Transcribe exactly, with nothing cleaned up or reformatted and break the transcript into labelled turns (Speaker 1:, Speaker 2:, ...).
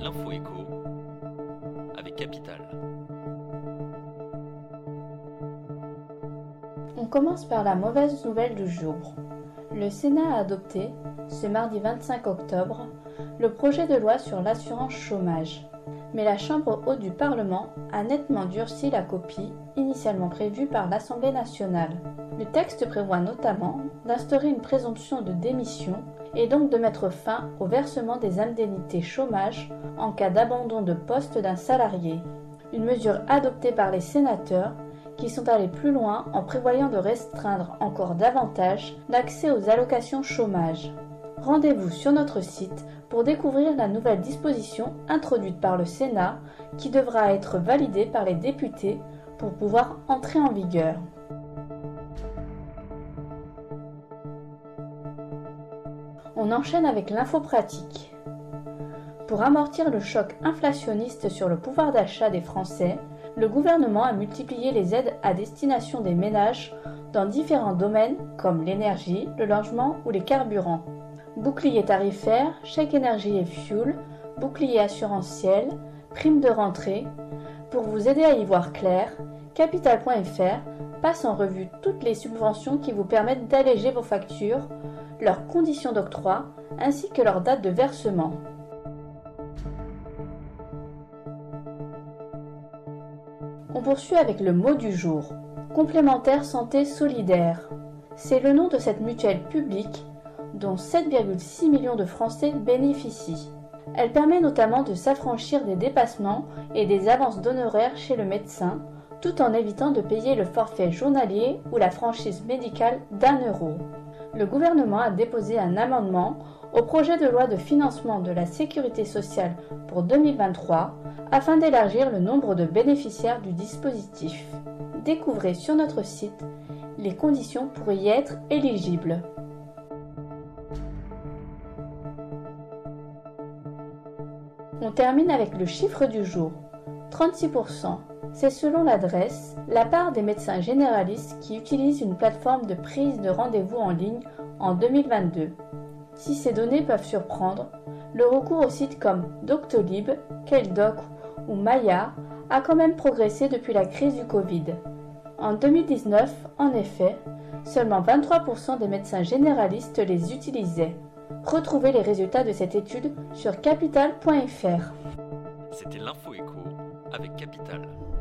Speaker 1: l'info écho avec Capital.
Speaker 2: On commence par la mauvaise nouvelle du jour. Le Sénat a adopté, ce mardi vingt-cinq octobre, le projet de loi sur l'assurance chômage. Mais la Chambre haute du Parlement a nettement durci la copie initialement prévue par l'Assemblée nationale. Le texte prévoit notamment d'instaurer une présomption de démission et donc de mettre fin au versement des indemnités chômage en cas d'abandon de poste d'un salarié. Une mesure adoptée par les sénateurs qui sont allés plus loin en prévoyant de restreindre encore davantage l'accès aux allocations chômage. Rendez-vous sur notre site pour découvrir la nouvelle disposition introduite par le Sénat qui devra être validée par les députés pour pouvoir entrer en vigueur. On enchaîne avec l'info pratique. Pour amortir le choc inflationniste sur le pouvoir d'achat des Français, le gouvernement a multiplié les aides à destination des ménages dans différents domaines comme l'énergie, le logement ou les carburants. Bouclier tarifaire, chèque énergie et fuel, bouclier assurantiel, prime de rentrée. Pour vous aider à y voir clair, Capital point F R passe en revue toutes les subventions qui vous permettent d'alléger vos factures, leurs conditions d'octroi ainsi que leur date de versement. On poursuit avec le mot du jour. Complémentaire santé solidaire. C'est le nom de cette mutuelle publique dont sept virgule six millions de Français bénéficient. Elle permet notamment de s'affranchir des dépassements et des avances d'honoraires chez le médecin, tout en évitant de payer le forfait journalier ou la franchise médicale d'un euro. Le gouvernement a déposé un amendement au projet de loi de financement de la sécurité sociale pour deux mille vingt-trois afin d'élargir le nombre de bénéficiaires du dispositif. Découvrez sur notre site les conditions pour y être éligible. On termine avec le chiffre du jour, trente-six pour cent. C'est selon l'adresse, la part des médecins généralistes qui utilisent une plateforme de prise de rendez-vous en ligne en deux mille vingt-deux. Si ces données peuvent surprendre, le recours aux sites comme Doctolib, Queldoc ou Maya a quand même progressé depuis la crise du Covid. En deux mille dix-neuf, en effet, seulement vingt-trois pour cent des médecins généralistes les utilisaient. Retrouvez les résultats de cette étude sur Capital point F R.
Speaker 1: C'était l'info écho avec Capital.